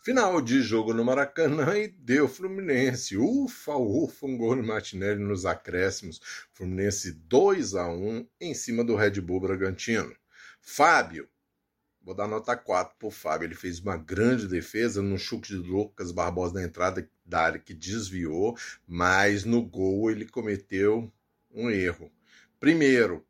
Final de jogo no Maracanã e deu Fluminense. Ufa, ufa, um gol no Martinelli nos acréscimos. Fluminense 2-1 em cima do Red Bull Bragantino. Fábio, vou dar nota 4 pro Fábio. Ele fez uma grande defesa no chute de Lucas Barbosa na entrada da área que desviou, mas no gol ele cometeu um erro. Primeiro,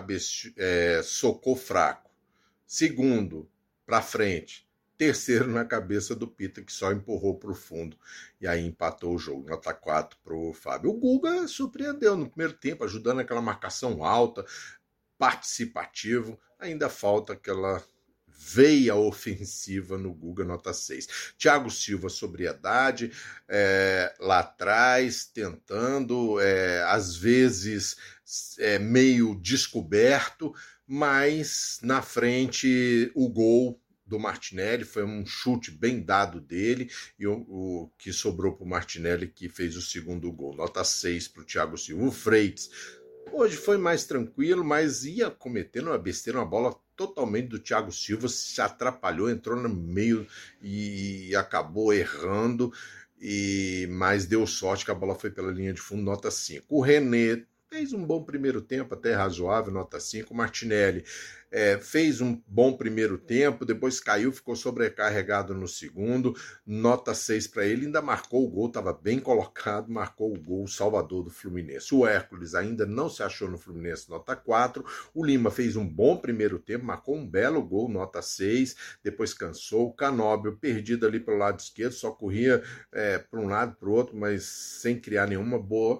socou fraco. Segundo, para frente. Terceiro, na cabeça do Pita, que só empurrou para o fundo. E aí empatou o jogo. Nota 4 para o Fábio. O Guga surpreendeu no primeiro tempo, ajudando aquela marcação alta, participativo. Ainda falta aquela veia ofensiva no Guga, nota 6. Thiago Silva, sobriedade, lá atrás, tentando, às vezes meio descoberto, mas na frente o gol do Martinelli foi um chute bem dado dele e o que sobrou para o Martinelli, que fez o segundo gol. Nota 6 para o Thiago Silva. O Freitas hoje foi mais tranquilo, mas ia cometendo uma besteira, uma bola totalmente do Thiago Silva, se atrapalhou, entrou no meio e acabou errando, mas deu sorte que a bola foi pela linha de fundo, nota 5. O René fez um bom primeiro tempo, até razoável, nota 5. O Martinelli fez um bom primeiro tempo, depois caiu, ficou sobrecarregado no segundo, nota 6 para ele, ainda marcou o gol, estava bem colocado, marcou o gol, o salvador do Fluminense. O Hércules ainda não se achou no Fluminense, nota 4. O Lima fez um bom primeiro tempo, marcou um belo gol, nota 6, depois cansou. O Canóbio, perdido ali pelo lado esquerdo, só corria para um lado, para o outro, mas sem criar nenhuma boa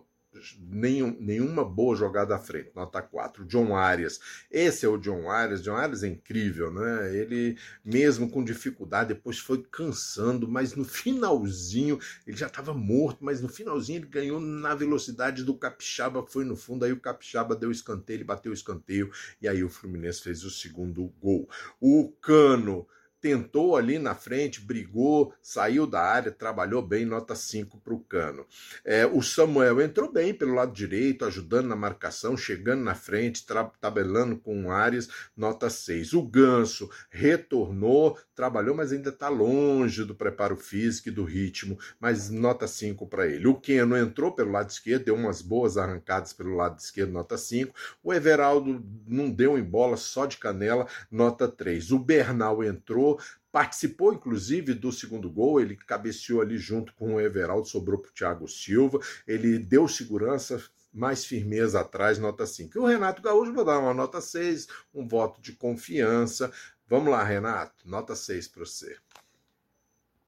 jogada à frente, nota 4. John Arias, esse é o John Arias é incrível, né? Ele mesmo com dificuldade, depois foi cansando, mas no finalzinho, ele já estava morto, mas no finalzinho ele ganhou na velocidade do Capixaba, foi no fundo, aí o Capixaba deu escanteio, ele bateu o escanteio, e aí o Fluminense fez o segundo gol. O Cano tentou ali na frente, brigou, saiu da área, trabalhou bem, nota 5 para o Cano. O Samuel entrou bem pelo lado direito, ajudando na marcação, chegando na frente, tabelando com o Arias, nota 6. O Ganso retornou, trabalhou, mas ainda está longe do preparo físico e do ritmo, mas nota 5 para ele. O Keno entrou pelo lado esquerdo, deu umas boas arrancadas pelo lado esquerdo, nota 5. O Everaldo não deu em bola, só de canela, nota 3. O Bernal entrou, participou inclusive do segundo gol, ele cabeceou ali junto com o Everaldo, sobrou para o Thiago Silva, ele deu segurança, mais firmeza atrás, nota 5. E o Renato Gaúcho, vou dar uma nota 6, um voto de confiança. Vamos lá, Renato, nota 6 para você.